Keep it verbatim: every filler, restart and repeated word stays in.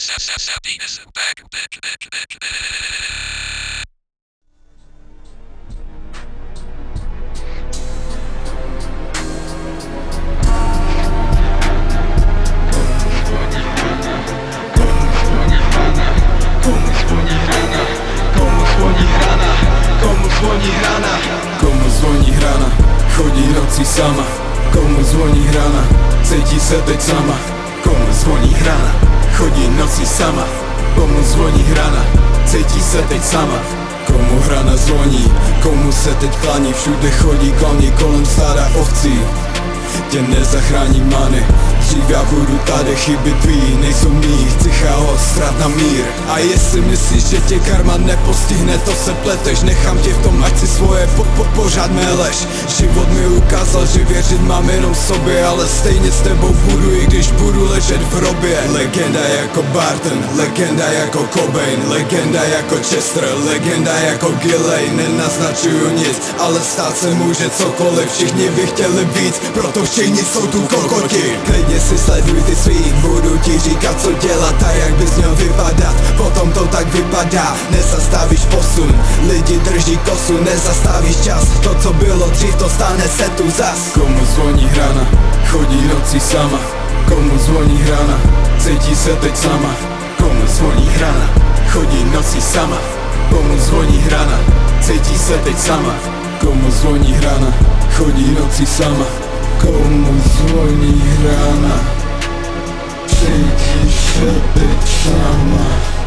Komu zvoní hrana, chodí nocí sama. Komu zvoní hrana, cítí se teď sama. Komu zvoní hrana, chodí nocí sama. Komu zvoní hrana, cítí se teď sama. Komu hrana zvoní, komu se teď klání. Všude chodí klauni kolem stáda ovcí. Tě nezachrání many, dřív já budu tady, chyby tvý nejsou mý. Chci chaos, strát na mír. A jestli myslíš, že tě karma nepostihne, to se pleteš. Nechám tě v tom, ať si svoje po, po, pořád meleš. Život mi ukázal, že věřit mám jenom sobě, ale stejně s tebou budu, i když budu ležet v hrobě. Legenda jako Barton, legenda jako Cobain, legenda jako Chester, legenda jako Gilley. Nenaznačuju nic, ale stát se může cokoliv. Všichni by chtěli víc, proto všichni jsou tu kokoti. Klidně si sleduj ty svý, budu ti říkat co dělat a jak bys měl vypadat. Potom to tak vypadá, nezastavíš posun. Lidi drží kosu, nezastavíš čas. To co bylo dřív, to stane se tu zas. Komu zvoní hrana, chodí nocí sama. Komu zvoní hrana, cítí se teď sama. Komu zvoní hrana, chodí nocí sama. Komu zvoní hrana, cítí se teď sama. Komu zvoní hrana, chodí nocí sama. Komu zvoní hrana, cítí se teď sama.